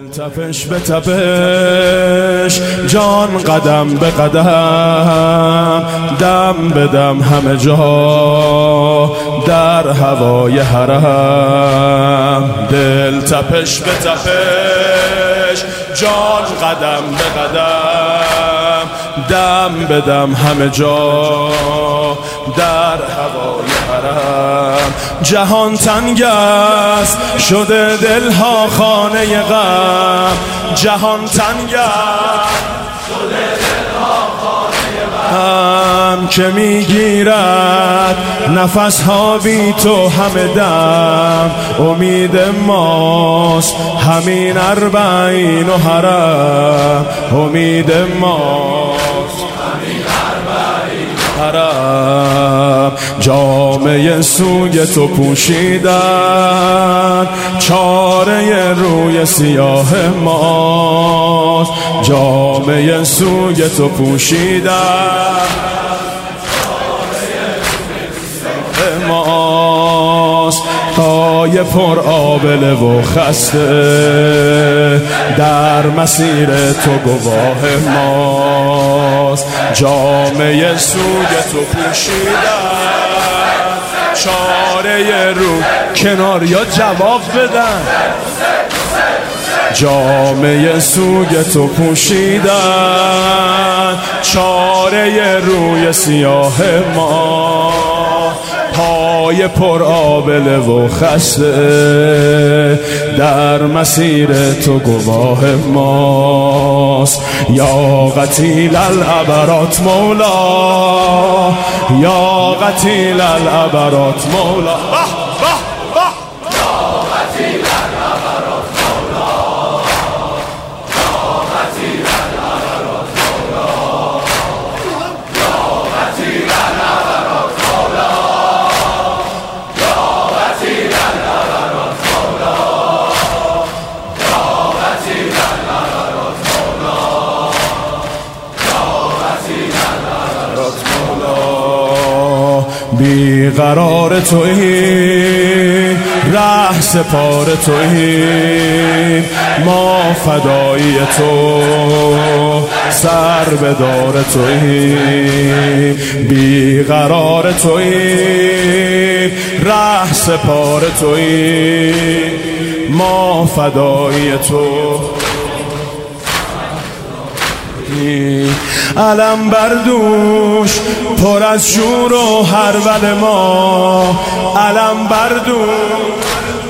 تپش به تپش، جان قدم به قدم، دم به دم همه جا در هوای حرم. دل تپش به تپش، جان قدم به قدم، دم به دم همه جا در هوای حرم. جهان تنگ است شده دلها خانه غم، جهان تنگ است شده دلها خانه غم، که میگیرد نفس ها بی تو همه دم. امید ماست همین اربعین و حرم، امید ماست همین اربعین و حرم. جامه سوی تو پوشیدن چاره روی سیاه ماست، جامه سوی تو پوشیدن ماست. پای پر آبله و خسته در مسیر تو گواه ماست، جامعه سوی تو پوشیدن چاره رو کنار یا جواب بدن. جامعه سوی تو پوشیدن چاره روی سیاه ما، پای پر آبله و خسته در مسیر تو گواه ماست. یا قتیل العبرات مولا، یا قتیل العبرات مولا، بیقرار تویی ره سپار تویی، ما فدایی تو سر به دار تویی. بیقرار تویی ره سپار تویی، ما فدایی تو. علم بردوش پر از شور و هرول ما، علم بردوش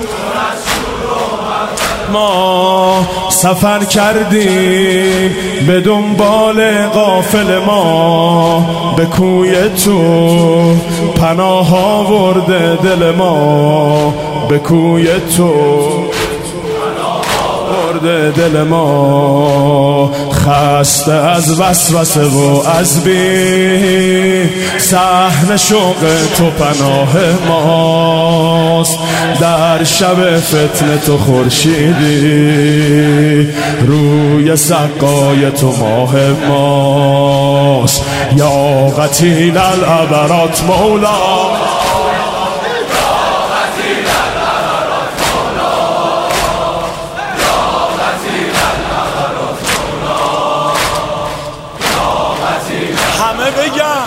ما سفر کردیم به دنبال غافل ما، به کوی تو پناه آورده دل ما، به کوی تو دل ما. خسته از وسوسه و از بی صحن شوق تو پناه ماست، در شب فتنه تو خورشیدی روی سقای تو ماه ماست. یا قتیل العبرات مولا، همه بگم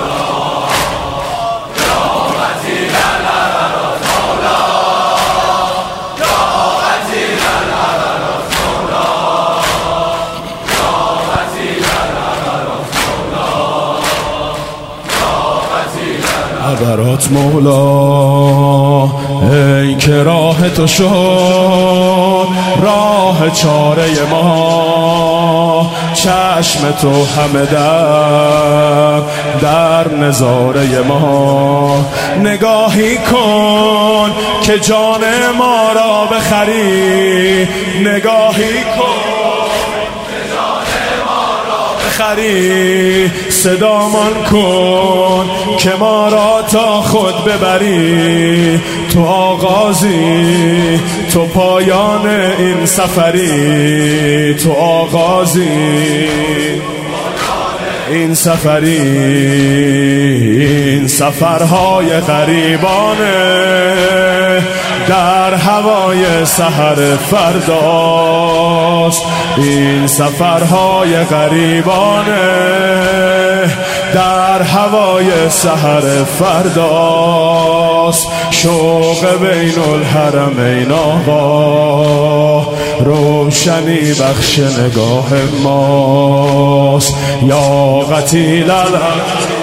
عبرات مولا، ای که راه تو شد راه چاره ما، چشم تو همه در نظاره ما. نگاهی کن که جان ما را بخری، نگاهی کن که جان ما را بخری، صدامان کن که ما را تا خود ببری. تو آغازی تو پایان این سفری، تو آغازی این سفری، این سفرهای غریبانه در هوای سحر فردا. ماست. این سفرهای غریبانه در هوای سحر فرداست. شوق بین الحرمین آقا روشنی بخش نگاه ماست. یا قتیل